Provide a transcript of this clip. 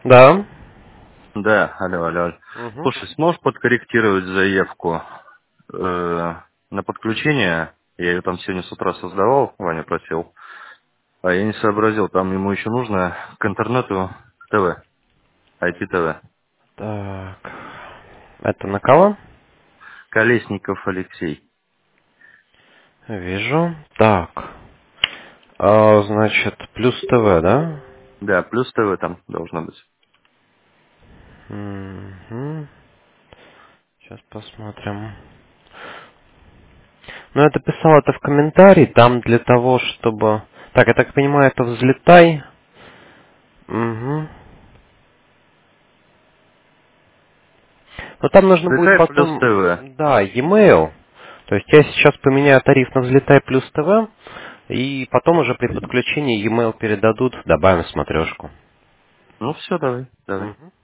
Да. Да, алло, алло. Алло. Угу. Слушай, сможешь подкорректировать заявку на подключение? Я ее там сегодня с утра создавал, Ваня просил. А я не сообразил, там ему еще нужно к интернету ТВ, IPTV. Так. Это на кого? Колесников Алексей. Вижу. Так. Значит, плюс ТВ, да? Да, плюс ТВ там должно быть. Угу. Сейчас посмотрим. Ну, я дописал это в комментарии. Там для того, чтобы... Так, я так понимаю, это взлетай. Угу. Но там нужно будет Взлетай плюс ТВ. потом, да, e-mail. То есть я сейчас поменяю тариф на взлетай плюс ТВ, и потом уже при подключении e-mail передадут, добавим смотрешку. Ну все, давай, давай. Мгм.